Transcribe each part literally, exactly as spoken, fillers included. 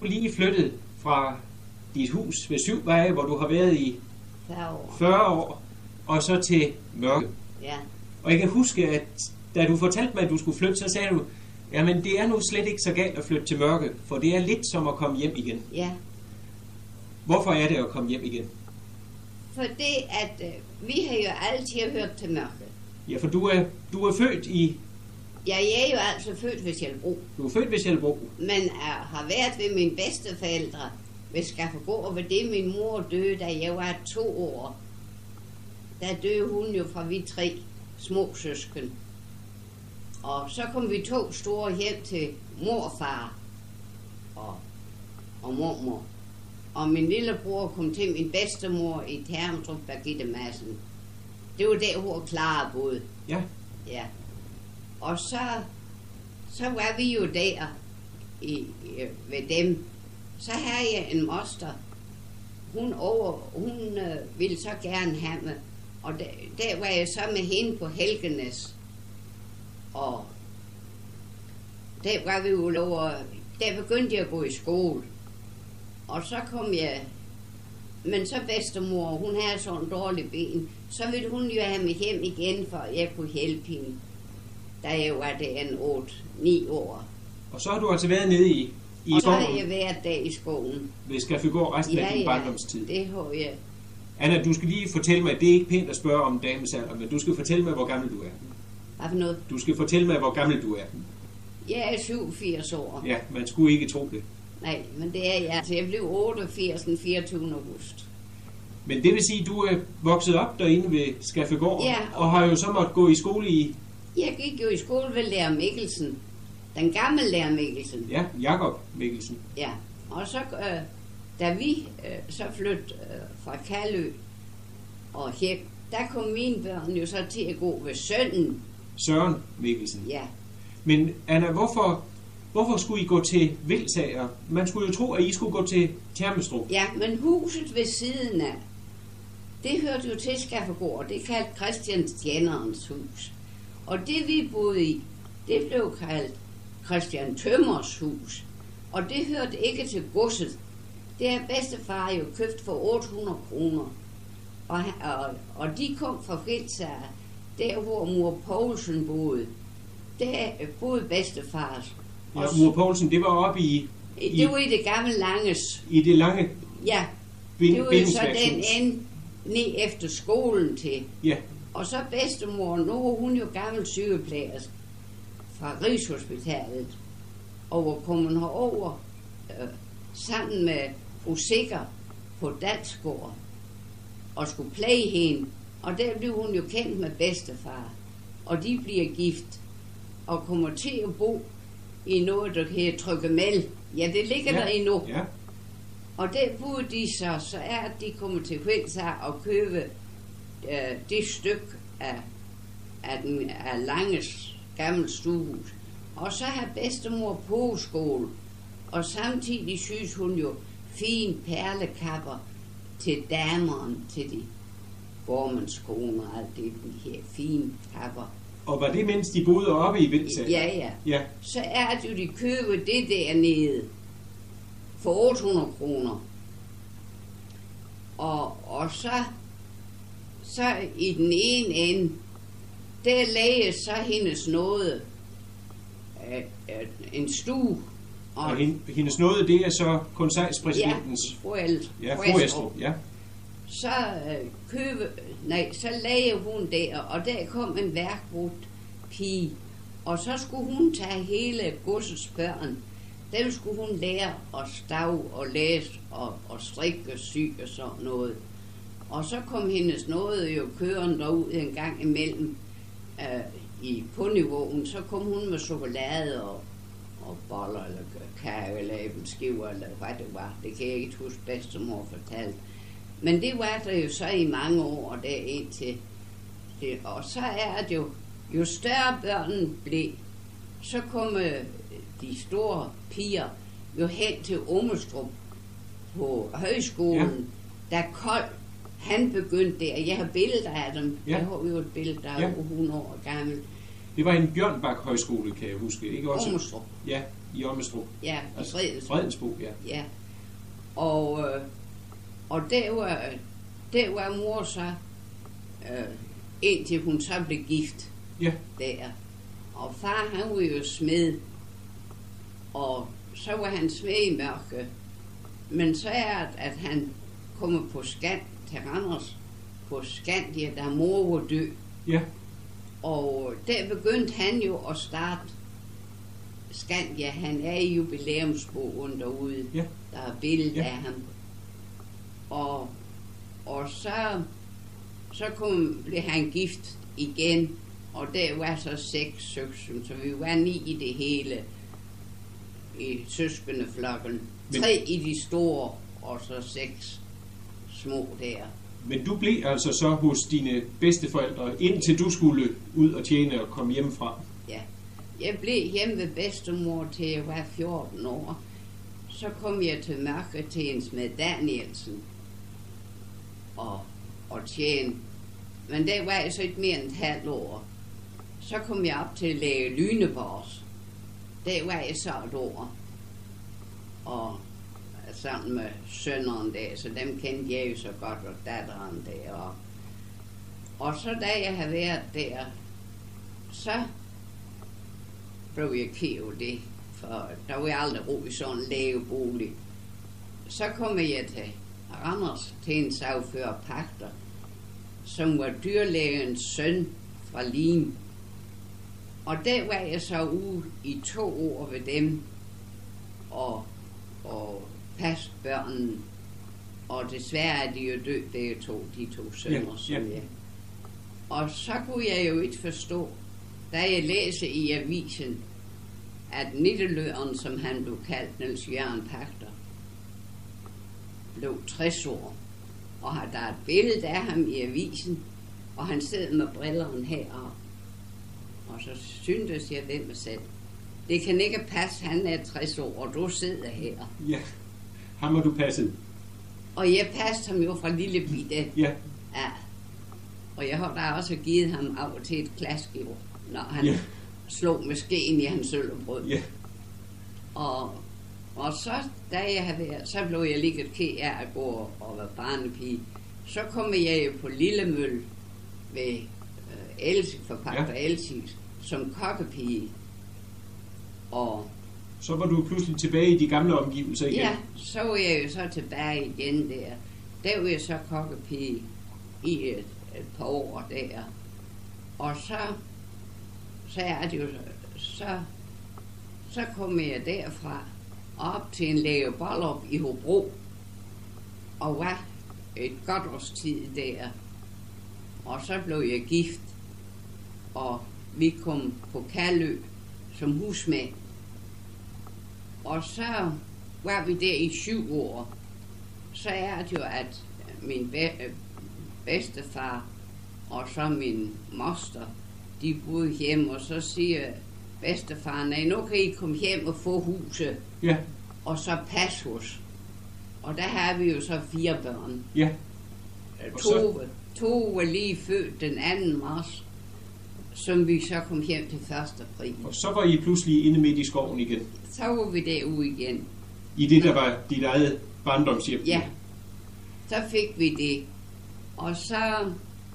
Du er lige flyttet fra dit hus ved Syvveje, hvor du har været i fyrre år. fyrre år, og så til Mørke. Ja. Og jeg kan huske, at da du fortalte mig, at du skulle flytte, så sagde du, jamen det er nu slet ikke så galt at flytte til Mørke, for det er lidt som at komme hjem igen. Ja. Hvorfor er det at komme hjem igen? Fordi at øh, vi har jo altid hørt til Mørke. Ja, for du er, du er født i... Ja, jeg er jo altså født ved Sjælbro. Du er født ved Sjælbro. Men er, har været ved mine bedsteforældre ved Skaffegård, og ved det min mor døde, da jeg var to år. Der døde hun jo fra vi tre små søsken. Og så kom vi to store hjem til morfar og, og mormor. Og min lillebror kom til min bedstemor i Termdrup, Birgitte Madsen. Det var der, hvor Clara boede. Ja. Ja. Og så, så var vi jo der i, i, ved dem. Så havde jeg en moster. Hun, over, hun øh, ville så gerne have mig. Og der, der var jeg så med hende på Helgenæs. Og der var vi jo over, der begyndte jeg at gå i skole. Og så kom jeg, men så bedstemor, hun havde sådan en dårlig ben, så ville hun jo have mig hjem igen, for jeg kunne hjælpe hende, da jeg var der en otte ni år. Og så har du altså været nede i, i og skoven? Og så har jeg været der i skoven. Ved Skaffegård resten ja, af din ja, barndomstid? det har jeg. Anna, du skal lige fortælle mig, det er ikke pænt at spørge om damens alder, men du skal fortælle mig, hvor gammel du er. Hvad for noget? Du skal fortælle mig, hvor gammel du er. Jeg er syvogfirs år. Ja, man skulle ikke tro det. Nej, men det er jeg. Altså, jeg blev otteogfirs den fireogtyvende august. Men det vil sige, at du er vokset op derinde ved Skaffegård, ja, og, og har jo så måttet gå i skole i... Jeg gik jo i skole ved lærer Mikkelsen. Den gamle lærer Mikkelsen. Ja, Jakob Mikkelsen. Ja, og så øh, da vi øh, så flyttede øh, fra Kalø og hjem, der kom mine børn jo så til at gå ved sønnen. Søren Mikkelsen. Ja. Men Anna, hvorfor, hvorfor skulle I gå til Vildsager? Man skulle jo tro, at I skulle gå til Termestrup. Ja, men huset ved siden af, det hørte jo til Skaffegård, det kaldte Christian Tjenerens hus. Og det vi boede i, det blev kaldt Christian Tømmers hus. Og det hørte ikke til godset. Det har bedstefar jo købt for otte hundrede kroner. Og, og, og de kom fra Vildsager, der hvor mor Poulsen boede. Der boede bedstefars. Ja, mor Poulsen, det var oppe i... i det var i det gamle Langes. I det lange... Ja, bind, det var jo så den ende ned efter skolen til. Ja. Og så bedstemor, nu var hun jo gammel sygeplejerske fra Rigshospitalet. Og hvor kom hun herover øh, sammen med Usikker på Dansgård og skulle pleje hende. Og der blev hun jo kendt med bedstefar. Og de bliver gift og kommer til at bo i noget, der hedder Trykkemel. Ja, det ligger ja. der endnu. Ja. Og der boede de så, så er at de kommer til Vildsager og købe øh, det stykke af, af, den, af Langes gamle stuehus. Og så har bedstemor påskole, og samtidig synes hun jo fine perlekapper til damerne, til de gårdmandskoner og alt det, de her fine kapper. Og var det, mens de boede oppe i Vildsager? Ja, ja, ja. Så er det jo, de køber det dernede for otte hundrede kroner. Og, og så, så i den ene ende, der lagde så hendes nåde øh, øh, en stue. Og, og hendes nåde, det er så konsejspræsidentens... Ja, forældre. Ja, forældre, ja. Så øh, købe, nej, så lagde hun der, og der kom en værkbrudt pige, og så skulle hun tage hele godsets børn. Dem skulle hun lære at stave og læse og, og strikke og sy og sådan noget. Og så kom hendes nåde jo kørende derud en gang imellem øh, i ponyvognen. Så kom hun med chokolade og, og boller eller kage eller æbleskiver eller hvad det var. Det kan jeg ikke huske, bedstemor fortalte. Men det var der jo så i mange år der indtil det. Og så er det jo, jo større børnene blev, så kom de store piger jo hen til Ommestrup på højskolen, ja. Da Kold, han begyndte der. Jeg har billeder af dem. Ja. Jeg har jo et billede, der er ja. hundrede år gammel. Det var en Bjørnbak højskole, kan jeg huske, ikke også? Ommestrup. Ja. i Ommestrup. Ja, i Altså, Fredensbo. Fredensbo, ja. Ja. Og, øh, og der var, der var mor så, øh, indtil hun så blev gift Ja, der. Og far, han var jo smed. Og så var han smed i Mørke. Men så er det, at han kommer på Skand til Randers. På Skandia, da mor var død. ja, Og der begyndte han jo at starte Skandia. Han er i jubilæumsbogen derude. ja, Der er billede Ja. af ham. Og, og så, så kom, blev han gift igen. Og der var så seks søskende, så vi var ni i det hele i søskendeflokken. Men- Tre i de store, og så seks små der. men du blev altså så hos dine bedsteforældre, indtil du skulle ud og tjene og komme hjemmefra. Ja. Jeg blev hjemme ved bedstemor til jeg var fjorten år. Så kom jeg til Mørke til en smed Danielsen og, og tjene. Men der var jeg så ikke mere end et halvt år. Så kom jeg op til læge Lyneborgs. Der var jeg så et år. Og sammen med sønneren der, så dem kendte jeg jo så godt, og datteren der. Og, og så da jeg havde været der, så blev jeg ked af det, for der var jeg aldrig ro i sådan en lægebolig. Så kom jeg til Randers til en sagfører Pagter, som var dyrlægens søn fra Lim. Og der var jeg så ude i to år ved dem, og, og passe børnene. Og desværre er de jo død, begge to, de to sønner, Ja, som ja. jeg. Og så kunne jeg jo ikke forstå, da jeg læste i avisen, at Nitteløren, som han blev kaldt, Niels Jørgen Pagter, blev tres år. Og der er et billede af ham i avisen, og han sidder med brillerne heroppe. Og så syntes jeg ved mig selv, det kan ikke passe, han er tres år, og du sidder her. Ja, ham har du passet. Og jeg passede ham jo fra lille bitte. Ja, Ja. Og jeg har da også givet ham af og til et klaskjord, når han Ja. slog med skeen i hans sølvbrød. ja, Og, og så, da jeg havde været, så blev jeg lige ked af at gå og være barnepige. Så kom jeg jo på Lillemølle ved øh, Elsik, for Pagter Ja. Elsik, som kokkepige. Og så var du pludselig tilbage i de gamle omgivelser igen. ja, så var jeg jo så tilbage igen der. Der var jeg så kokkepige i et, et par år der. Og så, så er det jo, så, så kom jeg derfra op til en læge Bollup i Hobro, og var et godt års tid der. Og så blev jeg gift, og vi kom på Kalø som husmænd. Og så var vi der i syv år. Så er det jo, at min be- bedstefar og så min moster, de boede hjemme, og så siger bedstefar, nej, nu kan I komme hjem og få huset, Ja, og så passe hos. Og der har vi jo så fire børn. ja, Og så- Tove, Tove var lige født den anden marts, som vi så kom hjem til første april. og så var I pludselig inde midt i skoven igen. Så var vi derude igen. I det, der var dit eget barndomshjem. Ja, så fik vi det. Og så,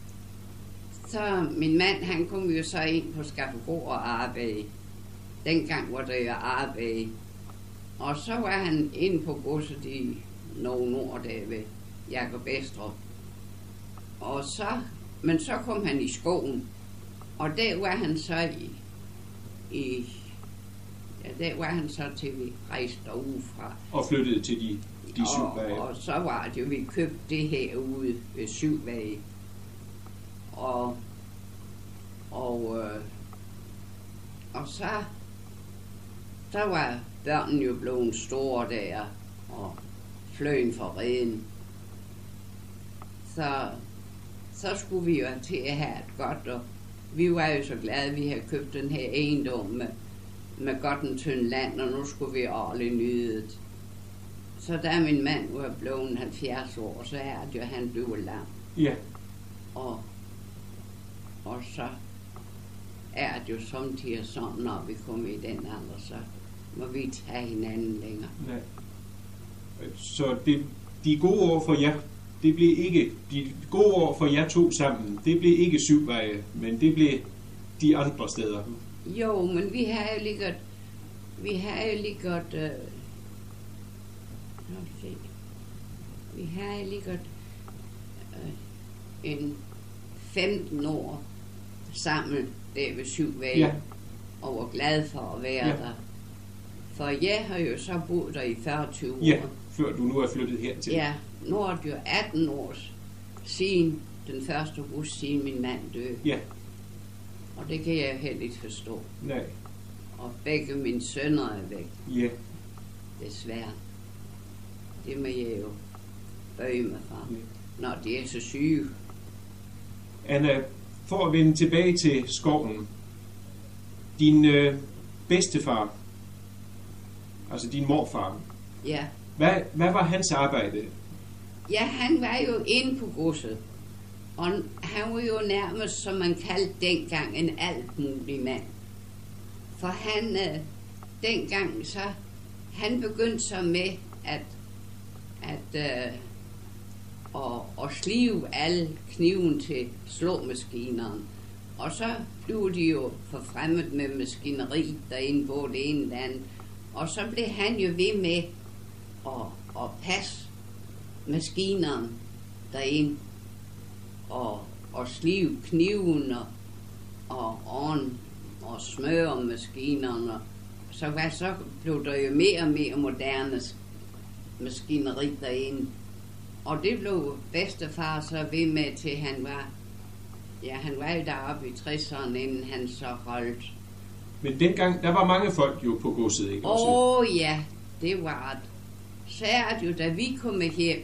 så min mand, han kom jo så ind på Skaftegård og arbejde. Dengang var der jo arbejde. Og så var han inde på godset i nogle år der ved Jakob Estrup. Og så, men så kom han i skoven. Og der var han så i, i ja, der var han så til vi rejste derudefra. Og flyttede til de, de syv Og, dage. og så var det jo, vi købte det herude ved Syvvæg. Og, og, øh, og så, så var børnene jo blevet store der, og fløjen for reden. Så, så skulle vi jo til at have et godt, og vi var jo så glade, at vi havde købt den her ejendom med, med godt en tynd land, og nu skulle vi ordentligt nyde det. Så da min mand var blevet halvfjerds år, så er det jo, han blev lam. Ja, Og, og så er det jo samtidig sådan, når vi kommer i den alder, så må vi tage hinanden længere. Nej. Så det, de gode år for jer, det blev ikke, de gode år for jer to sammen, det blev ikke Syvveje, men det blev de andre steder. Jo, men vi har jo lige godt, vi har jo lige godt, øh, se, vi har jo lige godt øh, en femten år sammen der ved Syvveje, Ja. og var glad for at være Ja. der. For jeg har jo så boet der i fyrre år. Ja, før du nu er flyttet hertil. Ja, nu er det jo atten år siden den første august, siden min mand døde. Ja, Og det kan jeg heller ikke forstå. nej, Og begge mine sønner er væk, ja, desværre. Det må jeg jo bøje mig for, ja. når de er så syge. Anna, for at vende tilbage til skoven. Din øh, bedstefar, altså din morfar, Ja. hvad, hvad var hans arbejde? ja, han var jo inde på godset. Og han var jo nærmest, som man kaldte dengang, en alt mulig mand. For han, øh, dengang så, han begyndte så med at, at, øh, at, at slive alle kniven til slåmaskineren. Og så blev de jo forfremmet med maskineri derinde, både det ene eller andet. Og så blev han jo ved med at, at passe maskineren derinde. Og, og slive kniven og, og ovn og smøre maskinerne. Så, hvad, så blev der jo mere og mere moderne maskineri derinde. Og det blev bedstefar så ved med til han var, ja, han var jo deroppe i tresserne, inden han så holdt. Men dengang, der var mange folk jo på godset, ikke også? Åh oh, ja, det var det. Så er det jo, da vi kom hjem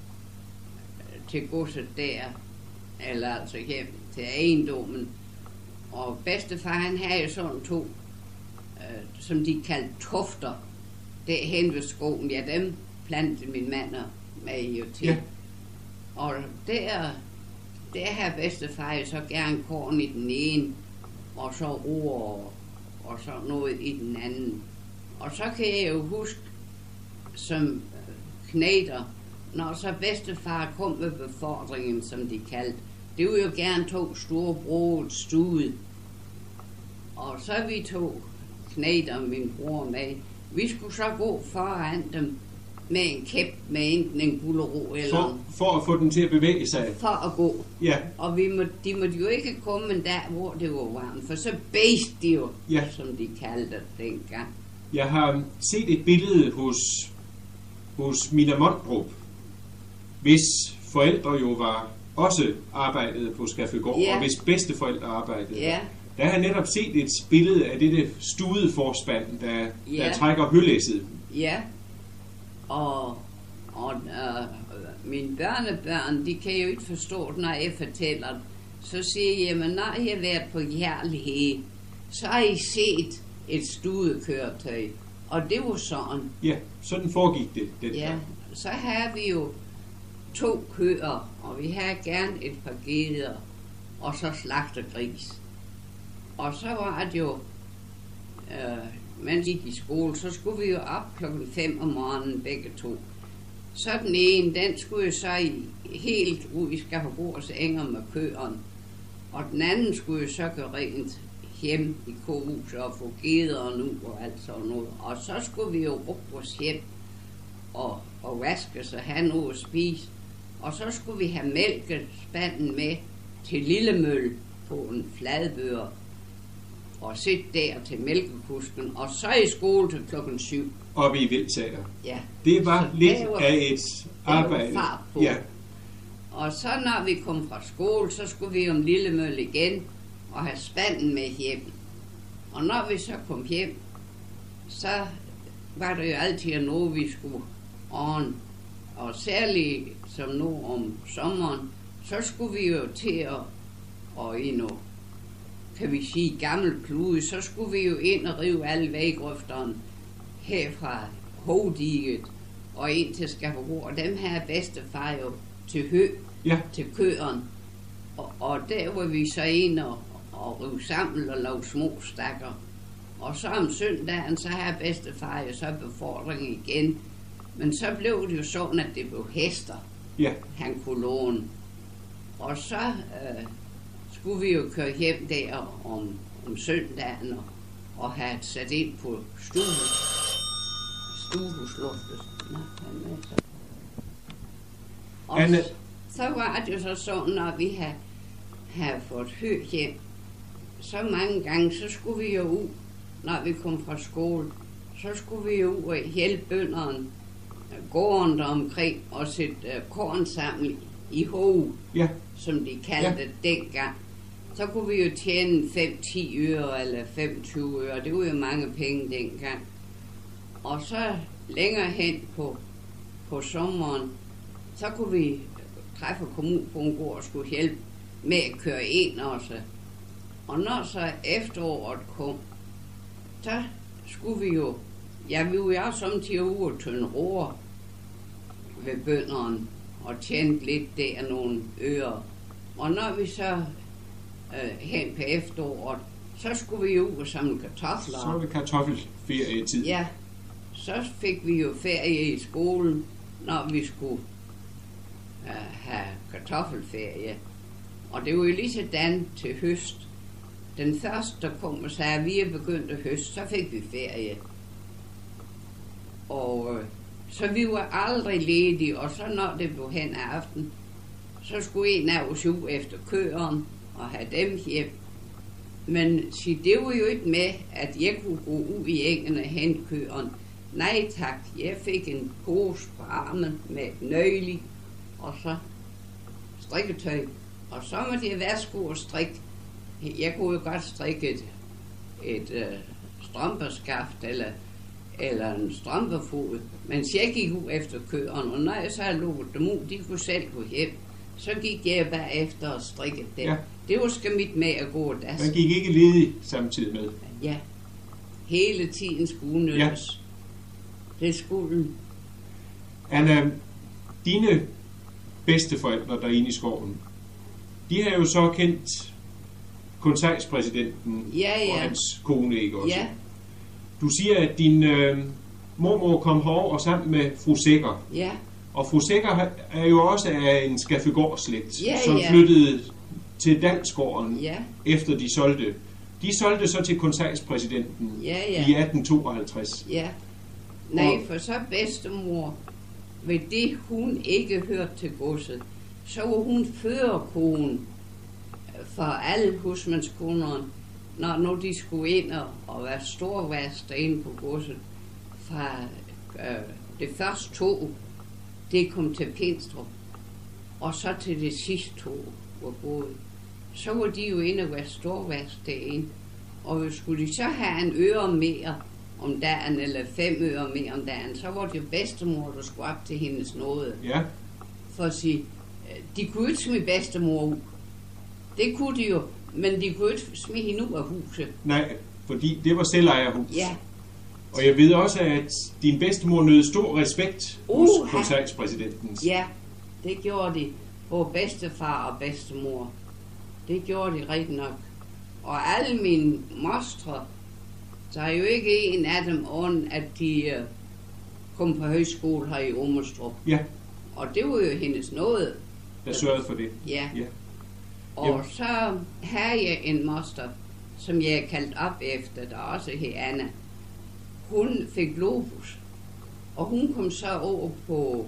til godset der, eller altså hjem til ejendommen, og bedstefar han havde jo sådan to, øh, som de kaldte tofter, derhen ved skoven, ja dem plantede min mand med jo til. Ja. Og der, der har bedstefar jo så gerne korn i den ene, og så ro og, og så noget i den anden. Og så kan jeg jo huske, som knæder, når så bedstefar kom med befordringen, som de kaldte, det var jo gerne to store broet stude. Og så vi to knæder, min bror med, vi skulle så gå foran dem med en kæp med enten en gulerod eller For, for at få den til at bevæge sig. for at gå. Ja, Og vi må, de måtte jo ikke komme en dag, hvor det var varmt, for så bæste de jo, Ja. som de kaldte det dengang. jeg har set et billede hos, hos Mina Mondrup, hvis forældre jo var også arbejdede på Skaffegård, Ja. og hvis bedsteforældre arbejdede. Ja, Der har jeg netop set et billede af dette stuede forspand, der, Ja. der trækker hølæsset. ja. Og, og øh, mine børnebørn, de kan jo ikke forstå det, når jeg fortæller det. Så siger jeg, jamen når I har været på Herlighed, så har I set et studekøretøj. Og det var sådan. Ja, sådan foregik det. det Ja, så har vi jo to køer, og vi har gerne et par geder, og så slagtergris. Og så var det jo, øh, mens vi gik i skole, så skulle vi jo op klokken fem om morgenen begge to. Så den ene, den skulle jo så i, helt ud i Skaffegårds enger med køerne, og den anden skulle jo så gøre rent hjem i kohuset og få gederne ud og alt sådan noget. Og så skulle vi jo råbe vores hjem og, og vaske så have noget at spise. Og så skulle vi have mælkespanden med til Lillemølle på en fladbør og sidde der til mælkekusken, og så i skole til klokken syv. Oppe i Vildsager. Ja. Det var Så lidt det var- af et arbejde. fart på. Ja, Og så når vi kom fra skole, så skulle vi om Lillemølle igen og have spanden med hjem. Og når vi så kom hjem, så var det jo altid noget, vi skulle ordne. Og særligt som nu om sommeren, så skulle vi jo til at, og i noget, kan vi sige, gammel klude, så skulle vi jo ind og rive alle væggrøfterne her fra Hovdiget og ind til Skaffegård. Og dem her bedstefar jo til hø, ja, til køeren. Og, og der var vi så ind og, og rive sammen og lave små stakker. Og så om søndagen, så havde bedstefar jo så befordring igen. Men så blev det jo sådan, at det blev hester, Ja. han kunne låne. Og så øh, skulle vi jo køre hjem der om, om søndagen og, og have sat ind på stue, stuehusluftet. Nå, han er så. Og Anne. s- så var det jo så sådan, når vi havde, havde fået hø hjem, så mange gange, så skulle vi jo ud, når vi kom fra skole, så skulle vi jo ud og hjælpe bønderne, gården der omkring, og sætte uh, korn sammen i hoved, Ja. som de kaldte det dengang. Så kunne vi jo tjene fem til ti øre eller femogtyve øre. Det var jo mange penge dengang. Og så længere hen på, på sommeren, så kunne vi træffe kommunen på en gård og skulle hjælpe med at køre ind også. Og når så efteråret kom, så skulle vi jo, ja, vi var jo samtidig ude og tønde roer ved bønderne og tjente lidt der nogle øre. Og når vi så øh, hen på efteråret, så skulle vi jo ud og samle kartofler. Så var det kartoffelferietid. Ja, så fik vi jo ferie i skolen, når vi skulle øh, have kartoffelferie. Og det var jo lige sådan til høst. Den første, der kom og sagde, at vi er begyndt at høste, så fik vi ferie. Og øh, så vi var aldrig ledige, og så når det blev hen af aften, så skulle en af os ud efter køeren og have dem hjem. Men sig, det var jo ikke med, at jeg kunne gå ud i engen og hente køeren. Nej tak, jeg fik en pose på armen med et nøgle i, og så strikketøj. Og så måtte jeg vaske og strikke. Jeg kunne jo godt strikke et, et øh, strømpeskaft eller, eller en strømpefod, mens jeg gik ud efter køeren, og når jeg så havde lukket dem ud, de kunne selv gå hjem, så gik jeg bare efter og strikkede dem. Ja. Det var sgu mit med at gå das. Man gik ikke ledig samtidig med. Ja, hele tiden skulle udnyttes. Ja. Det skulle. Anna, dine bedsteforældre derinde i skoven, de har jo så kendt konseilspræsidenten Ja, ja. og hans kone, ikke også? Ja, Du siger, at din øh, mormor kom herover sammen med fru Sækker. ja, Og fru Sækker er jo også af en Skaffegård-slægt, Ja, som ja. flyttede til Dalsgården, ja, efter de solgte. De solgte så til konseilspræsidenten ja, ja. i atten tooghalvtreds. ja. Nej, Og- for så bedstemor, ved det hun ikke hørte til godset, så var hun førerkone for alle husmandskonderne, når nu de skulle ind og, og være storværst derinde på godset. Fra øh, det første tog, det kom til Pinstrup, og så til det sidste tog var gået. Så var de jo inde og være storværst derinde, og skulle de så have en øre mere om dagen, eller fem øre mere om dagen, så var det jo bedstemor, der skulle op til hendes nåde. Ja, For at sige, øh, de kunne ikke smide bedstemor ud. Det kunne de jo, men de kunne ikke smide hende ud af huset. nej, fordi det var selvejerhus. Ja, Og jeg ved også, at din bedstemor nød stor respekt hos Uha. konseilspræsidenten. ja, det gjorde de. Både bedstefar og bedstemor. Det gjorde de rigtig nok. Og alle mine mostre, der er jo ikke en af dem on, at de øh, kom på højskole her i Omerstrup. Ja, Og det var jo hendes nåde. der sørgede for det. Ja. Ja. Og Jamen. så havde jeg en moster, som jeg kaldte op efter, der også hed Anna. Hun fik globus, og hun kom så over på,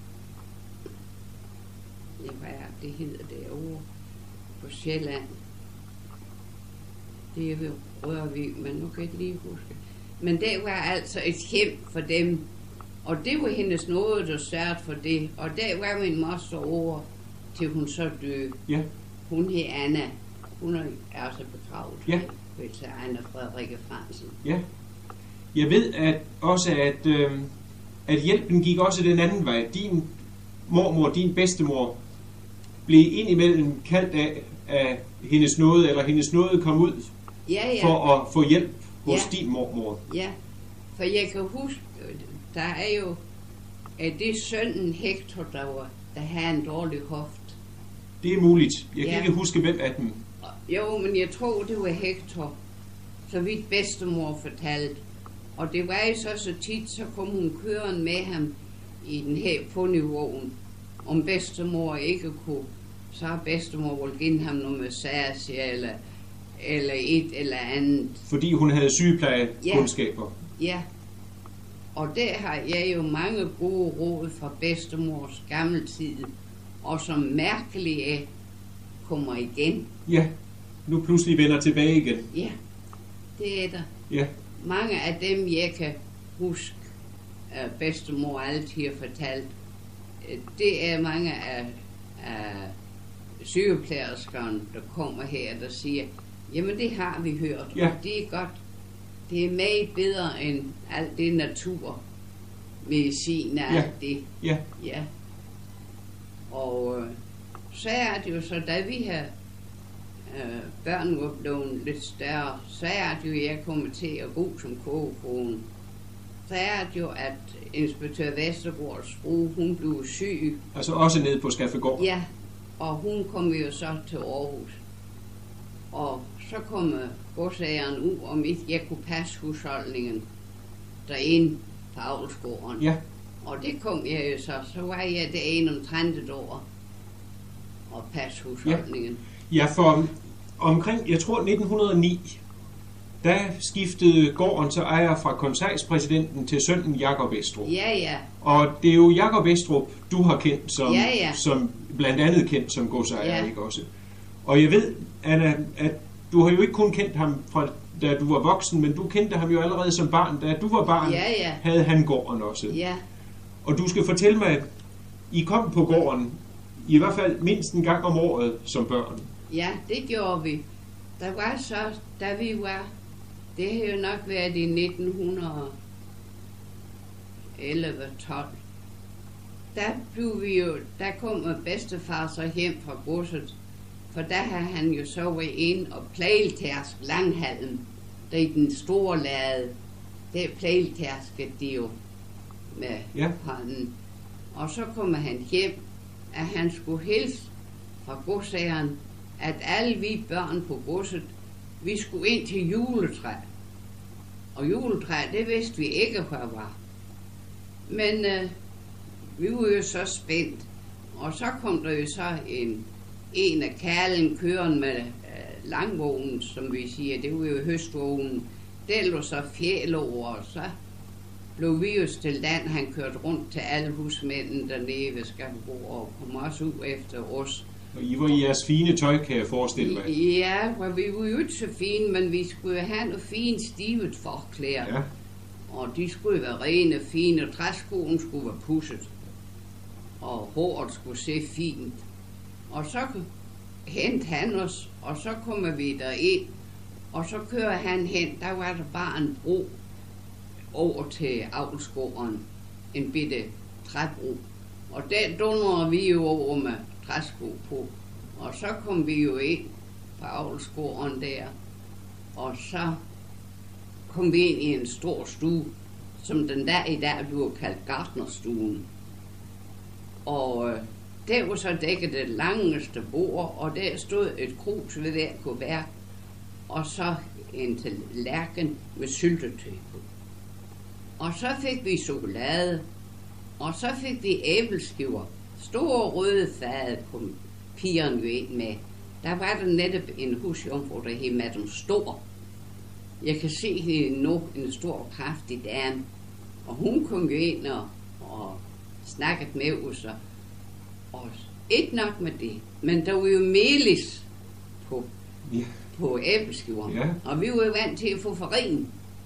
ja, hvad er det hedder derovre, på Sjælland. Det er ved Rørvig, men nu kan jeg ikke lige huske. Men det var altså et hjem for dem, og det var hendes nåde, der sørgede for det. Og der var min moster over, til hun så døde. Ja, Hun hed Anna. Hun er også begravet. Ja. Ved til Anna Frederikke Fransen. ja. Jeg ved at også, at, øh, at hjælpen gik også den anden vej. Din mormor, din bedstemor, blev indimellem kaldt af, af hendes nåde, eller hendes nåde kom ud Ja, ja. for at få hjælp hos Ja. din mormor. Ja. For jeg kan huske, der er jo, at det er sønnen Hector, der, var, der havde en dårlig hoft. Det er muligt. Jeg kan Ja. ikke huske, hvem af dem. Jo, men jeg tror, det var Hector. så vidt bedstemor fortalte. Og det var jo så så tit, så kom hun kørende med ham i den her ponyvogn. Om bedstemor ikke kunne, så har bedstemor ville give ham noget massage eller, eller et eller andet. Fordi hun havde sygeplejekundskaber? Ja. ja. Og der har jeg jo mange gode råd fra bedstemors gamle tid, og som mærkeligt er, kommer igen. Ja, nu pludselig vender tilbage igen. Ja, det er der. Ja. Mange af dem, jeg kan huske, at bedstemor altid har fortalt, det er mange af, af sygeplejerskerne, der kommer her, der siger, jamen det har vi hørt, ja. og det er godt. Det er meget bedre end alt det natur, medicin og ja. alt det. Ja. Ja. Og øh, så er det jo så, da vi har øh, børn var blevet lidt større, så er det jo, jeg kommer til at gå som kogekone. Så er det jo, at inspektør Vestergaards frue, hun blev syg. Altså også nede på Skaffegård? Ja, og hun kom jo så til Aarhus. Og så kom godsageren ud, om ikke jeg kunne passe husholdningen derinde på avlsgården. Ja. Og det kom jeg jo så. Så var jeg det ene omtrent et år og passe husholdningen. Ja, ja, for omkring, jeg tror nitten hundrede og ni, der skiftede gården så ejer fra konseilspræsidenten til sønnen Jakob Estrup. Ja, ja. Og det er jo Jakob Estrup, du har kendt som, ja, ja. som blandt andet kendt som godsejer, ja. ikke også? Og jeg ved, Anna, at du har jo ikke kun kendt ham fra da du var voksen, men du kendte ham jo allerede som barn. Da du var barn, ja, ja. havde han gården også. Ja. Og du skal fortælle mig, at I kom på gården i hvert fald mindst en gang om året som børn. Ja, det gjorde vi. Der var så, da vi var, det har jo nok været i nitten elleve tolv, der blev vi jo, der kom bedstefar så hjem fra godset, for der har han jo så været ind og plejltærsk Langhalm, der i den store lade, der plejltærsket de jo med ja. hånden. Og så kommer han hjem, at han skulle hilse fra godsageren, at alle vi børn på godset, vi skulle ind til juletræ. Og juletræ, det vidste vi ikke, hvad var. Men øh, vi var jo så spændt. Og så kom der jo så en, en af kærlen kørende med øh, langvognen, som vi siger, det var jo høstvognen. Der lå så fjæl over, og så blev vi jo til land. Han kørte rundt til alle husmændene dernede ved Skaffegård og kom også ud efter os. Og I var i jeres fine tøj, kan jeg forestille mig. Ja, for vi var jo ikke så fine, men vi skulle have noget fint stivet forklæder. Ja. Og de skulle være rene, fine, og træskoen skulle være pudset. Og håret skulle se fint. Og så hentede han os, og så kommer vi derind. Og så kører han hen, der var der bare en bro over til avlsgården. En bitte træbro. Og der dundrede vi jo over med træsko på. Og så kom vi jo ind på avlsgården der. Og så kom vi ind i en stor stue, som den der i dag blev kaldt gartnerstuen. Og der var så dækket det langeste bord, og der stod et krus ved hver kuvert, og så en tallerken med syltetøj på. Og så fik vi chokolade, og så fik vi æbleskiver. Store røde fade kom pigerne jo ind med. Der var der netop en husjomfru, der hed Madam Stor. Jeg kan se hende nu, en stor, kraftig dame. Og hun kom jo ind og, og snakkede med os. Og ikke nok med det, men der var jo melis på, ja. på æbleskiver. Ja. Og vi var jo vant til at få farin.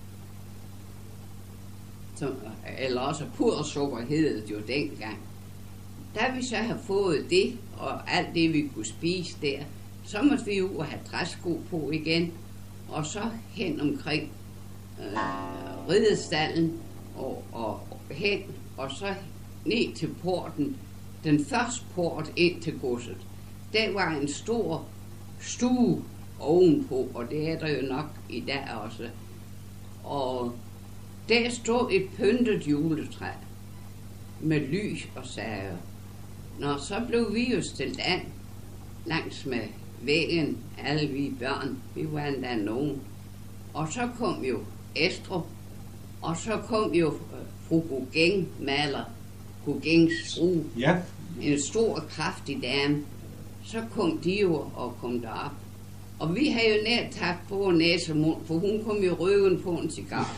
Som, eller også pudersukker hed det jo dengang. Da vi så har fået det, og alt det vi kunne spise der, så måtte vi jo have træsko på igen, og så hen omkring øh, ridestallen, og, og hen, og så ned til porten, den første port ind til godset. Der var en stor stue ovenpå, og det er der jo nok i dag også. Og der stod et pyntet juletræ med lys og sager. Nå, så blev vi jo stillet an langs med væggen, alle vi børn. Vi var endda nogen. Og så kom jo Estrup, og så kom jo øh, fru Guggen, maler Guggens frue, Ja, en stor, kraftig dame. Så kom de jo og kom derop. Og vi havde jo nær tabt på næse og mund, for hun kom jo røven på en cigar.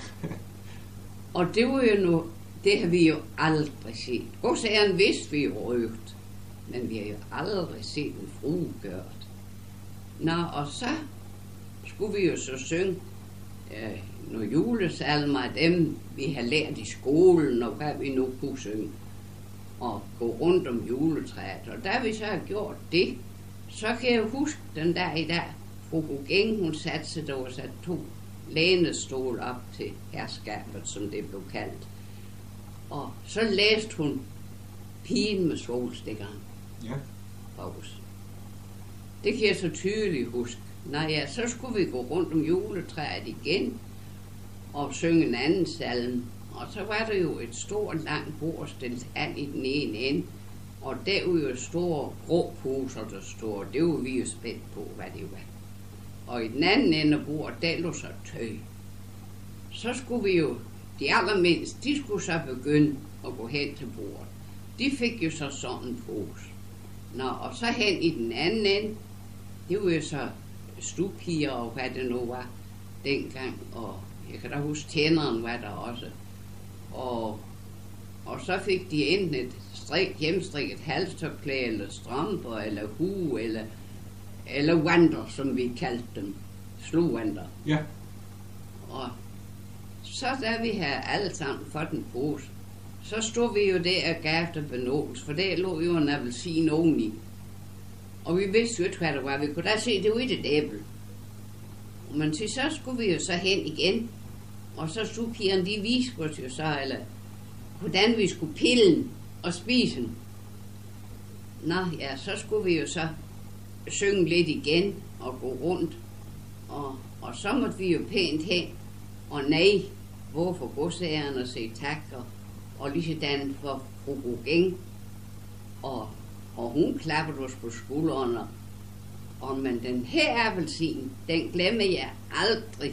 Og det var jo nu, det har vi jo aldrig set. Godsæren vidste vi jo røgt, men vi har jo aldrig set en frue gøre det. Nå, og så skulle vi jo så synge øh, nogle julesalmer af dem, vi har lært i skolen, og hvad vi nu kunne synge. Og gå rundt om juletræet. Og da vi så har gjort det, så kan jeg huske den der i dag, fru Guggen, hun satte sig, der var sat to lænestol op til herskabet, som det blev kaldt. Og så læste hun Pigen med solstikkeren. ja. Pause. Det kan jeg så tydeligt huske. Nå ja, så skulle vi gå rundt om juletræet igen og synge en anden salme. Og så var der jo et stort, langt bord stillet an i den ene ende, og derude jo store grå poser, der stod. Det var vi jo spændt på, hvad det var. Og i den anden ende af bordet, der lå så tøj. Så skulle vi jo, de allermindst, de skulle så begynde at gå hen til bordet. De fik jo så sådan en pose. Nå, og så hen i den anden ende, det var jo så stupiger og hvad det nu var dengang, og jeg kan da huske, tænderen var der også. Og, og så fik de enten et strik, hjemstrikket halstørklæde, eller strømper, eller hue, eller, eller wander, som vi kaldte dem. Slugwander. Ja, Og så da vi havde alle sammen fået en pose, så stod vi jo der og gav det benås, for der lå jo en appelsin oveni. Og vi vidste jo ikke, hvad det var. Vi kunne da se, det var et æble. Men til så skulle vi jo så hen igen, og så stod pigerne, de viste os jo så, eller hvordan vi skulle pille den og spise den. Nå ja, så skulle vi jo så synge lidt igen og gå rundt. Og, og så måtte vi jo pænt hen, og nej, hvorfor godsæren og sige tak, og, og lige sådan for fru Guggen. Og, og hun klappede os på skulderen, og, og men den her appelsin, den glemmer jeg aldrig.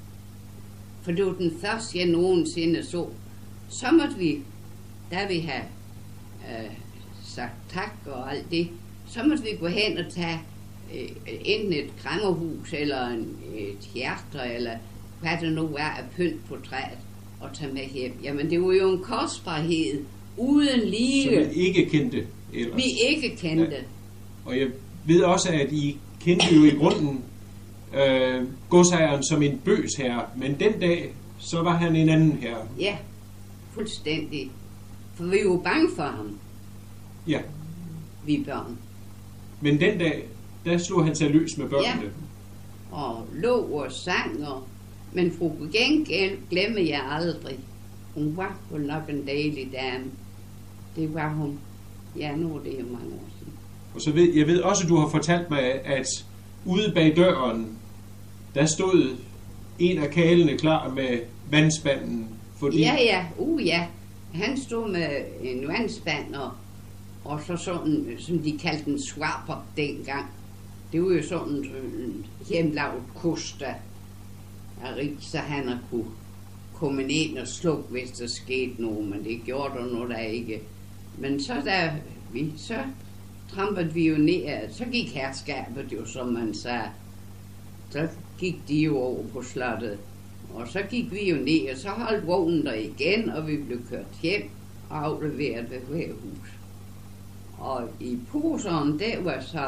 For det var den første, jeg nogensinde så. Så måtte vi, da vi havde øh, sagt tak og alt det, så måtte vi gå hen og tage øh, enten et kræmmerhus, eller en, et hjerter, eller hvad det nu var af pynt på træet, og tage med hjem. Jamen, det var jo en kostbarhed, uden lige. som vi ikke kendte ellers. Vi ikke kendte. Ja. Og jeg ved også, at I kendte jo i grunden øh, godsejeren som en bøs herre, men den dag, så var han en anden herre. Ja, fuldstændig. For vi var bange for ham, Ja, vi børn. men den dag, der slog han sig løs med børnene. Ja. Og lå og sang, og, men fru Gengæld glemmer jeg aldrig. Hun var jo nok en dejlig dame. Det var hun. Ja, nu er det jo mange år siden. Og så ved jeg ved også, at du har fortalt mig, at ude bag døren, der stod en af kalene klar med vandspanden. Fordi Ja, ja, uh ja. Han stod med en vandspand, og, og så sådan, som de kaldte en swapper dengang. Det var jo sådan en hjemmelavet kost af af rig, så han har kunne komme ind og slukke, hvis der skete noget, men det gjorde der nu der ikke. Men så da vi, så trampede vi jo ned, så gik herskabet jo, som man sagde. Så gik de jo over på slottet, og så gik vi jo ned, og så holdt vognen der igen, og vi blev kørt hjem og afleveret ved hver hus. Og i poseren, der var så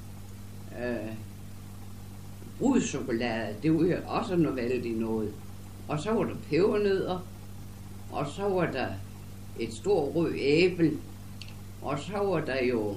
øh, brudchokolade, det var jo også noget vældig noget. Og så var der pebernødder, og så var der et stort rød æble, og så var der jo,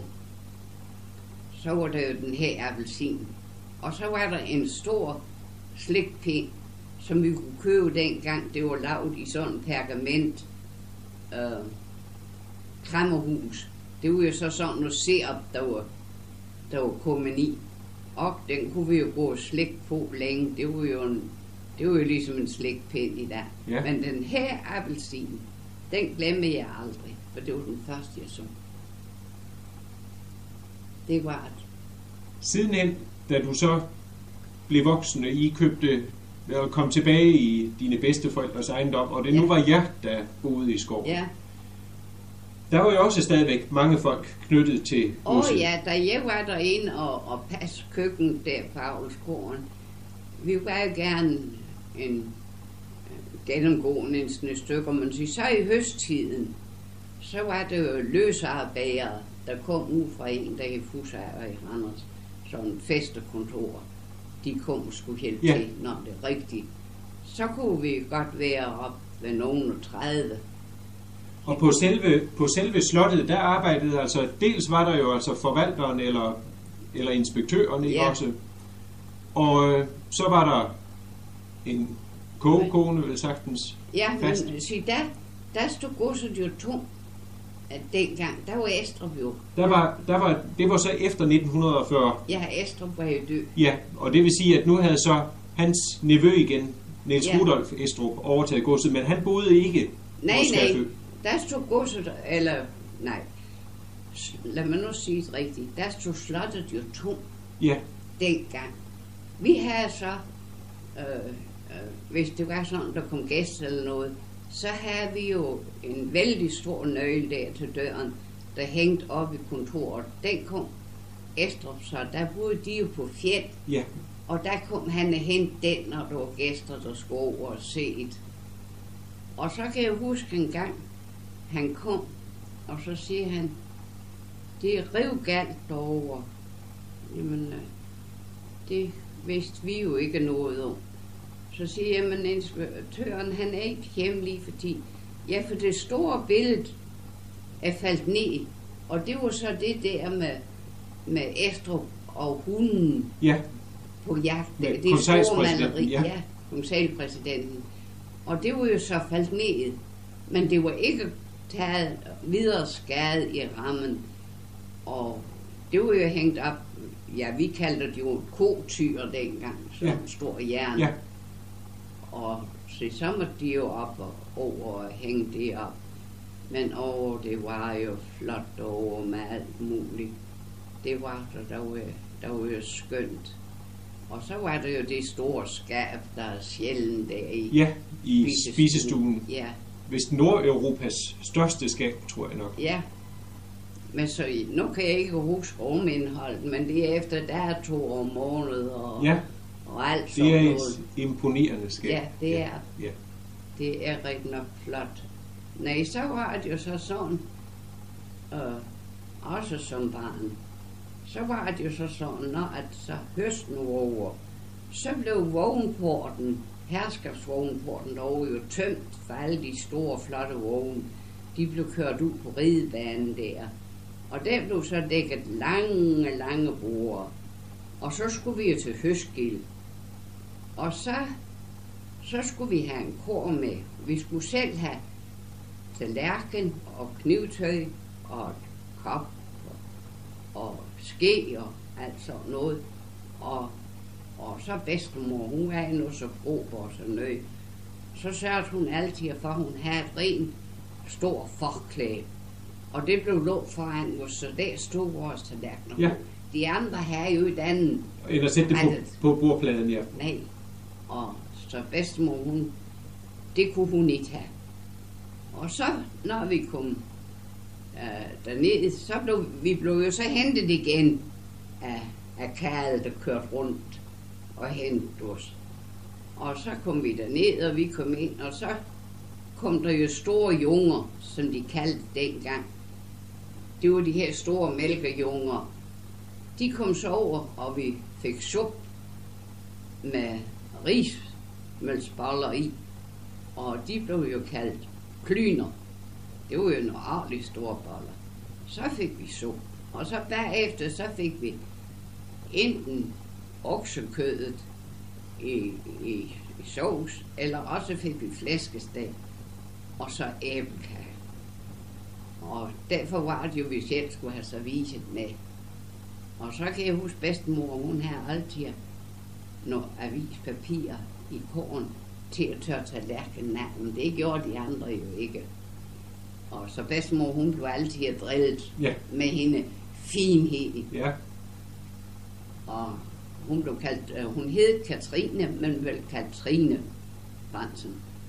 så var der jo den her appelsin. Og så var der en stor slikpind, som vi kunne købe dengang. Det var lavet i sådan pergament øh, kræmmerhus. Det var jo så sådan noget serup, der var, der var kommet i. Og den kunne vi jo gå og slikke på længe. Det var jo, en, det var jo ligesom en slikpind i dag. Ja. Men den her appelsin, den glemmer jeg aldrig, for det var den første, jeg så. Det var det. sidenhen, da du så blev voksen, og I købte eller kom tilbage i dine bedsteforældres ejendom, og det nu Ja. var jer, der boede i skoven. Ja. Der var jo også stadigvæk mange folk knyttet til Åh godset. ja, da jeg var derinde og, og passe køkken der på Avlsgården, vi var jo gerne en øh, gennemgående en sådan et stykke, og man siger, så i høsttiden, så var det jo løsarbejdere, der kom ud fra en, der i Fusager i Randers, sådan festekontor. De kom og skulle hjælpe Ja. til, når det er rigtigt. Så kunne vi godt være op ved nogen og tredive. Og på selve, på selve slottet, der arbejdede altså, dels var der jo altså forvalteren eller, eller inspektøren, ikke Ja. også? Og øh, så var der en kogekone, vel sagtens. Ja, Fast. men sig, der, der stod godset jo tom. At dengang, der var Estrup jo. Der var, der var, det var så efter nitten fyrre. Ja, Estrup var jo død. Ja, og det vil sige, at nu havde så hans nevø igen, Niels Ja. Rudolf Estrup, overtaget godset, men han boede ikke Nej, på Skærfø. nej, der stod godset, eller nej, s- lad mig nu sige det rigtigt, der stod slottet jo tom Ja, dengang. Vi havde så, øh, øh, hvis det var sådan, der kom gæster eller noget, så havde vi jo en vældig stor nøgle der til døren, der hængte op i kontoret. Den kom Estrup, så der boede de jo på Fjeld, ja, og der kom han og hente den, når der var gæster, der skulle over og se et. Og så kan jeg huske en gang, han kom, og så siger han, det er rivgalt derovre. Jamen, øh, det vidste vi jo ikke noget om. Så siger jeg, men inspektøren, han er ikke hjemme lige fordi, ja, for det store billede er faldt ned, og det var så det der med, med Estrup og hunden ja, på jagt. Med Det er store konseilspræsidenten, maleri, ja. ja, konseilpræsidenten. Og det var jo så faldt ned, men det var ikke taget videre skade i rammen. Og det var jo hængt op, ja, vi kaldte det jo kotyr dengang, sådan Ja. en stor jern. ja, Og så, så måtte de jo op og over og hænge det op. Men åh, det var jo flot over med alt muligt. Det var der, der var, der var jo skønt. Og så var der jo det store skab, der er sjældent der i ja, i spisestuen. Ja, Vist Nordeuropas største skab, tror jeg nok. ja. Men så, nu kan jeg ikke huske rumindholdet, men det er efter der er to om måned og, Ja, og alt det sådan er noget. et imponerende skab. Ja, det er. Ja, Det er rigtig nok flot. Nej, så var det jo så sådan, øh, også som barn, så var det jo så sådan, når at så høsten var over, så blev vognporten, herskabsvognporten derovre jo tømt for alle de store, flotte vogne. De blev kørt ud på ridebanen der. Og der blev så dækket lange, lange borde. Og så skulle vi jo til høstgild. Og så så skulle vi have en kor med. Vi skulle selv have tallerken og knivtøj og et kop og, og ske og alt sådan noget. Og, og så bedstemor, hun var endnu så prober og så nøj. Så sørgede hun altid for, at hun havde et rent stor forklæde. Og det blev lånt foran os, så der stod vores tallerkener. Ja. De andre havde jo et andet. eller sætte det på, Andet. på bordpladen, ja. Nej. Og så bedstemor, hun, det kunne hun ikke have. Og så, når vi kom øh, dernede, så blev vi blev jo så hentet igen af, af Karl, der kørte rundt og hentede os. Og så kom vi derned, og vi kom ind, og så kom der jo store junger, som de kaldte dengang. Det var de her store mælkejunger. De kom så over, og vi fik sup med rismælsboller i, og de blev jo kaldt klyner. Det var jo nogle arvelige store boller. Så fik vi sup, og så bagefter så fik vi enten oksekødet i, i, i sovs, eller også fik vi flæskesteg, og så æblekage. Og derfor var det jo, hvis jeg skulle have serviset med. Og så kan jeg huske bedstemor, hun havde altid noget avispapir i korn til at tørre tallerkenen af, men det gjorde de andre jo ikke. Og så bedstemor, hun blev altid drillet Ja, med hende finhed. ja, Og hun blev kaldt, øh, hun hed Katrine, men vel Katrine Fransen.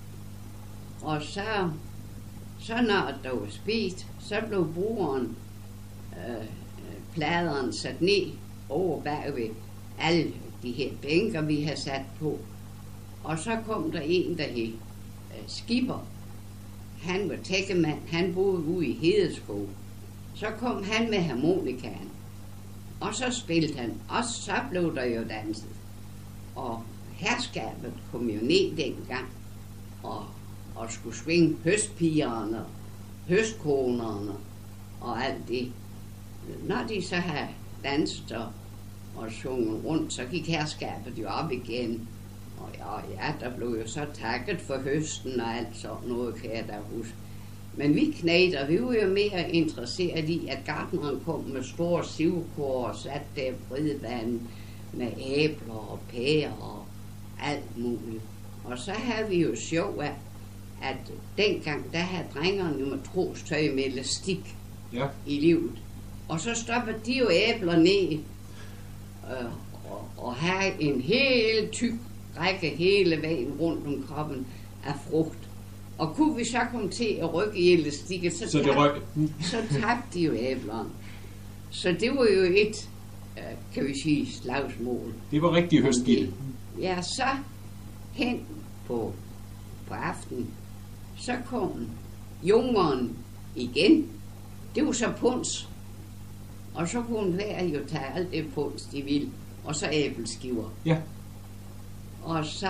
Og så, så når der var spist, så blev brugeren, øh, pladeren sat ned over bagved alle de her bænker, vi havde sat på. Og så kom der en, der hed øh, Skipper. Han var tækkemand, han boede ude i Hedeskov. Så kom han med harmonikaen, og så spillede han, og så blev der jo danset. Og herskabet kom jo ned dengang, og, og skulle svinge høstpigerne, høstkonerne og alt det. Når de så havde danset og, og sunget rundt, så gik herskabet jo op igen. Og ja, ja, der blev jo så takket for høsten og alt sådan noget, kan jeg da huske. Men vi knæder, vi var jo mere interesseret i, at gartneren kom med store sivkår og satte der på ridebanen med æbler og pærer og alt muligt. Og så havde vi jo sjov af, at dengang, der havde drengerne jo matrostøj med elastik ja. i livet. Og så stoppede de jo æbler ned øh, og, og havde en helt tyk række hele vejen rundt om kroppen af frugt. Og kunne vi så komme til at rykke i elastikken, så, så, tab- så tabte de jo æblerne. Så det var jo et, kan vi sige, slagsmål. Det var rigtig høstgild. Ja, så hen på, på aftenen, så kom jungeren igen. Det var så puns. Og så kunne hver jo tage alt det puns, de ville. Og så æbleskiver. Ja. Og så,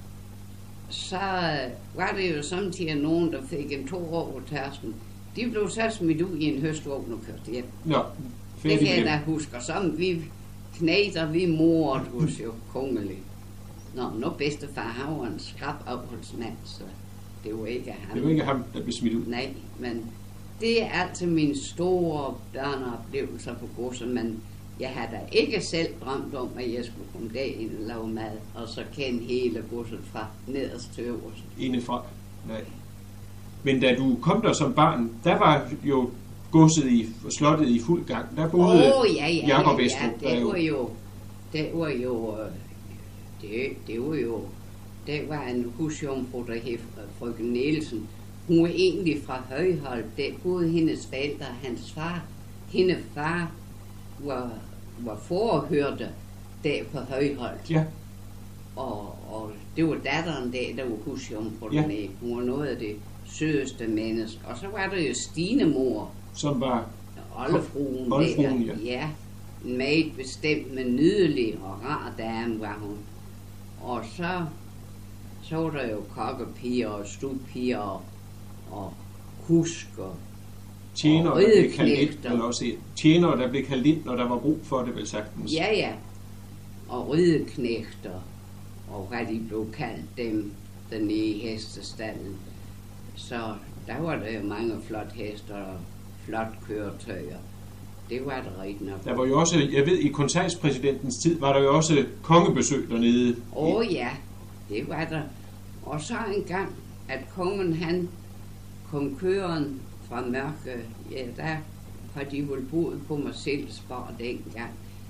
så var det jo samtidig nogen, der fik en to år over tærsken. De blev så smidt ud i en høstvogn og kørt hjem. Ja, det kan jeg da huske. Og så vi knæder, vi morede hos jo kongeligt. Nå, nu bedstefar, han var en skrab opholdsmand, så det var ikke ham. Det var ikke ham, der blev smidt ud. Nej, men det er altid mine store børneoplevelser på godset, men jeg har da ikke selv drømt om, at jeg skulle komme derind og lave mad, og så kende hele godset fra nederst til øverst. Indefra? Nej. Men da du kom der som barn, der var jo godset i slottet i fuld gang. Der boede oh, ja, ja, Jakob ja, Estrup. Ja, det var jo, det var jo, det, det var jo, det var en husjomfru, der hed frøken Nielsen. Hun var egentlig fra Højholdt. Det boede hendes forældre, hans far. Hendes far var, var forhørte der på Højholdt. Ja. Og, og det var datteren der, der var husjomfru. Ja. Hun var noget af det sødeste menneske. Og så var der jo Stine mor. Som var Oldefruen. Oldefruen, ja. Ja. En meget bestemt, men nydelig og rar dame var hun. Og så, så var der jo kokkepiger og stuppiger og, og kusker. Tjener, der blev kaldt ind, eller også tjener, der blev kaldt ind, når der var brug for det, vel sagtens. Ja, ja. Og rideknægter, og hvad de blev kaldt dem, dernede i hestestallen. Så der var der jo mange flot hester og flot køretøjer. Det var det rigtigt nok. Der var jo også, jeg ved, i konseilspræsidentens tid, var der jo også kongebesøg dernede. Åh oh, ja, det var der. Og så en gang, at kongen han kom køren fra Mørke, ja, der har de vel boet på Marselisborg dengang.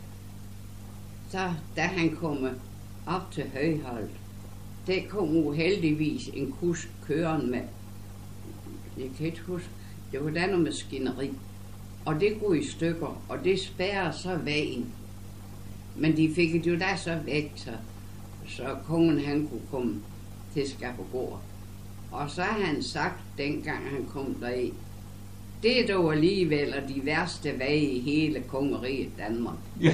Så da han kom op til Højholdt, der kom uheldigvis en kusk køren med, jeg kan ikke huske, det var der noget maskineri, og det går i stykker, og det spærrer så vejen. Men de fik det jo da så væk, så, så kongen han kunne komme til Skarpegård. Og så har han sagt, dengang han kom deri, det er dog alligevel de værste veje i hele kongeriget Danmark. Ja.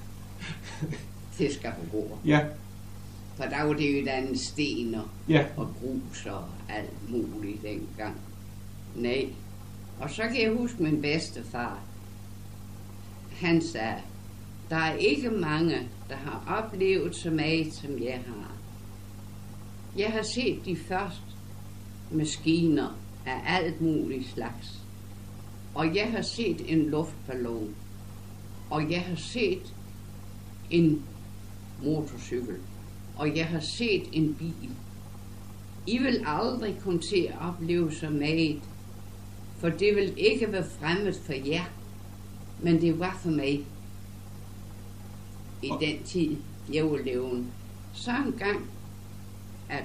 Til Skarpegård. Ja. For der var det jo den sten og, ja. og grus og alt muligt dengang. Nej. Og så kan jeg huske min bedstefar. Han sagde, der er ikke mange, der har oplevet så meget, som jeg har. Jeg har set de første maskiner af alt muligt slags. Og jeg har set en luftballon. Og jeg har set en motorcykel. Og jeg har set en bil. I vil aldrig komme til at opleve så meget, for det vil ikke være fremmed for jer, men det var for mig i og, den tid. jævleven. Så en gang, at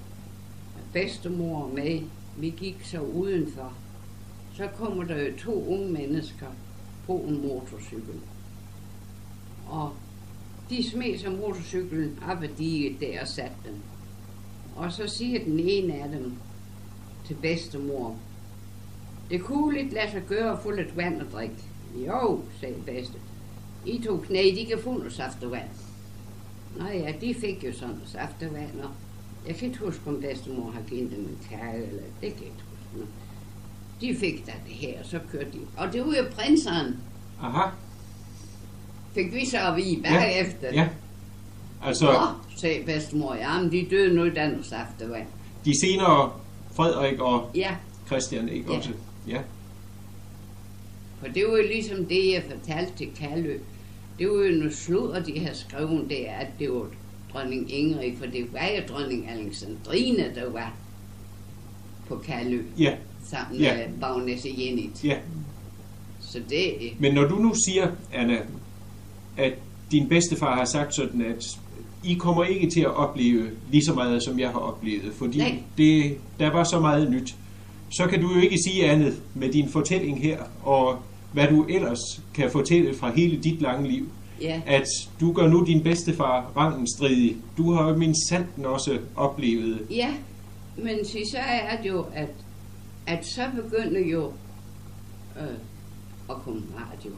bedstemor med, vi gik så udenfor, så kommer der jo to unge mennesker på en motorcykel. Og de smed sig motorcyklen op ad diget der og satte den. Og så siger den ene af dem til bedstemor, det kunne lidt lade sig gøre at få lidt vand og drikke. Jo, sagde bedste. I to knæ, de kan få noget saft og vand. Nå ja, de fik jo sådan noget saft og vand. Og jeg kan ikke huske, om bedstemor har givet dem en kage, eller det kan jeg ikke huske. De fik da det her, og så kørte de. Og det var jo prinseren. Aha. Fik vi så at vide bagefter. Ja, ja. Altså, Nå, sagde bedstemor, ja, men de døde nu i den saft og vand. De senere Frederik og ja. Christian, ikke ja. også? Ja. For det var jo ligesom det, jeg fortalte til Kallø. Det var jo noget sludder, de havde skrevet der, at det var dronning Ingrid, for det var jo dronning Alexandrine, der var på Kallø. Ja. Sammen ja. med bagnæsse Jenit. Ja. Så det... Men når du nu siger, Anna, at din bedstefar har sagt sådan, at I kommer ikke til at opleve lige så meget, som jeg har oplevet, fordi det, der var så meget nyt, så kan du jo ikke sige andet med din fortælling her, og hvad du ellers kan fortælle fra hele dit lange liv, ja. At du gør nu din bedstefar rangen stridig. Du har jo mindst sandt også oplevet. Ja, men så er det jo, at, at så begynder jo øh, at komme radio.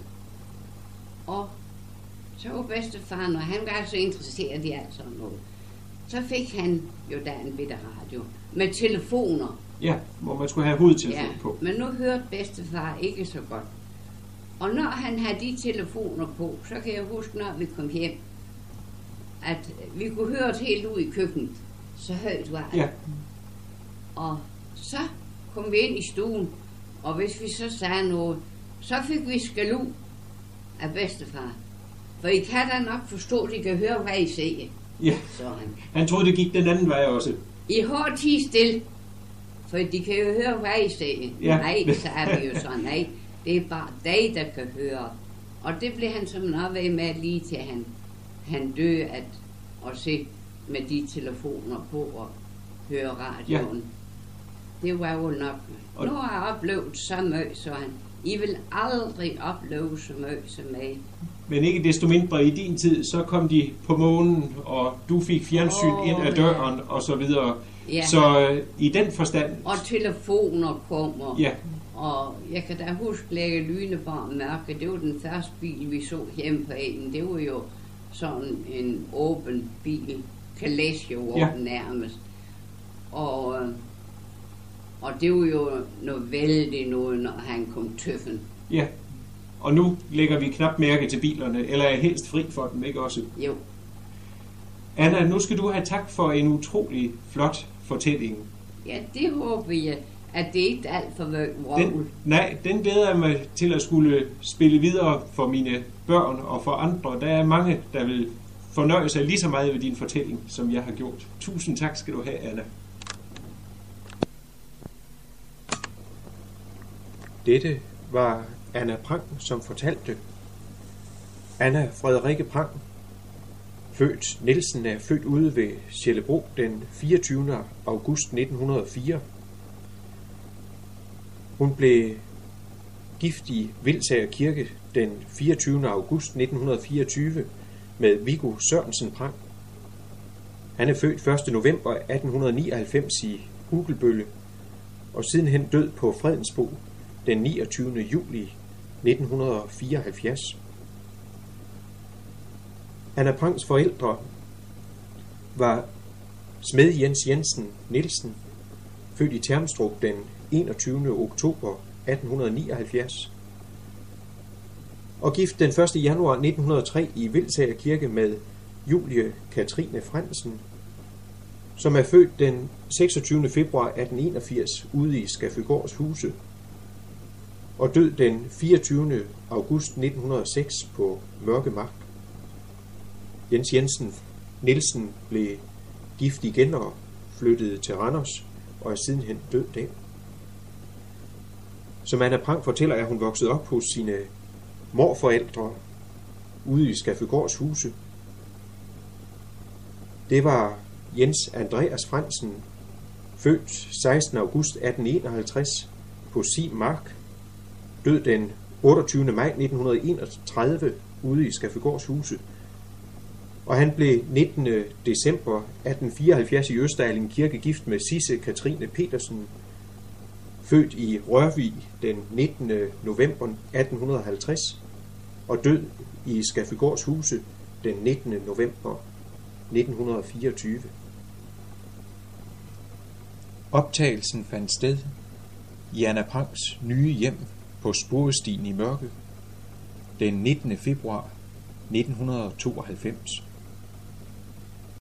Og så var bedstefaren, og han var så interesseret i alt sådan noget, så fik han jo da en bitte radio med telefoner. Ja, hvor man skulle have hovedtelefon ja, på. Men nu hørte bedstefar ikke så godt. Og når han havde de telefoner på, så kan jeg huske, når vi kom hjem, at vi kunne høre det helt ud i køkkenet. Så højt var det. Ja. Og så kom vi ind i stuen, og hvis vi så sagde noget, så fik vi skalu af bedstefar. For I kan da nok forstå, at I kan høre, hvad I siger. Ja, så han. han troede, det gik den anden vej også. I har ti stille, for de kan jo høre, hvad I siger. Ja. Nej, så er vi jo så, nej. Det er bare dig, der kan høre. Og det blev han som nok ved med lige til han, han døde at, at se med de telefoner på og høre radioen. Ja. Det var jo nok. Og nu har jeg oplevet så meget, så han, I vil aldrig opleve så meget som mig. Men ikke desto mindre i din tid, så kom de på månen, og du fik fjernsyn oh, ind ad døren, ja. Og så videre. Ja. Så øh, i den forstand... Og telefoner kommer. Ja. Og jeg kan da huske, Læge Lyneborg Mørke, det var den første bil, vi så hjemme på egen. Det var jo sådan en åben bil, kalesje ja. Nærmest. Og, og det var jo noget vældig noget, når han kom tøffen. Ja, og nu lægger vi knap mærke til bilerne, eller er helst fri for dem, ikke også? Jo. Anna, nu skal du have tak for en utrolig flot fortælling. Ja, det håber jeg, at det ikke er alt for vrøvl. Nej, den glæder jeg mig til at skulle spille videre for mine børn og for andre. Der er mange, der vil fornøje sig lige så meget ved din fortælling, som jeg har gjort. Tusind tak skal du have, Anna. Dette var Anna Prang, som fortalte. Anna Frederikke Prang, født Nielsen, er født ude ved Sjellebro den fireogtyvende august nitten hundrede og fire. Hun blev gift i Vildsager Kirke den fireogtyvende august nitten hundrede og fireogtyve med Viggo Sørensen Prang. Han er født første november atten nioghalvfems i Ugelbølle og sidenhen død på Fredensbo den niogtyvende juli nitten fireoghalvfjerds. Anna Prangs forældre var smed Jens Jensen Nielsen, født i Termstrup den enogtyvende oktober atten nioghalvfjerds, og gift den første januar nitten hundrede og tre i Vildsager Kirke med Julie Katrine Frandsen, som er født den seksogtyvende februar atten enogfirs ude i Skaffegårds Huse, og død den fireogtyvende august nitten hundrede og seks på Mørke Mark. Jens Jensen Nielsen blev gift igen og flyttede til Randers, og er sidenhen død der. Som Anna Prang fortæller, er hun vokset op hos sine morforældre ude i Skaffegårds Huse. det var Jens Andreas Frandsen, født sekstende august atten enoghalvtreds på Sim Mark, død den otteogtyvende maj nitten enogtredive ude i Skaffegårds Huse. Og han blev nittende december atten fireoghalvfjerds i Østalling Kirke gift med Sisse Katrine Petersen, født i Rørvig den nittende november atten halvtreds og død i Skaffegårds Huse den nittende november nitten fireogtyve. Optagelsen fandt sted i Anna Prangs nye hjem på Sporestien i Mørke den nittende februar nitten tooghalvfems.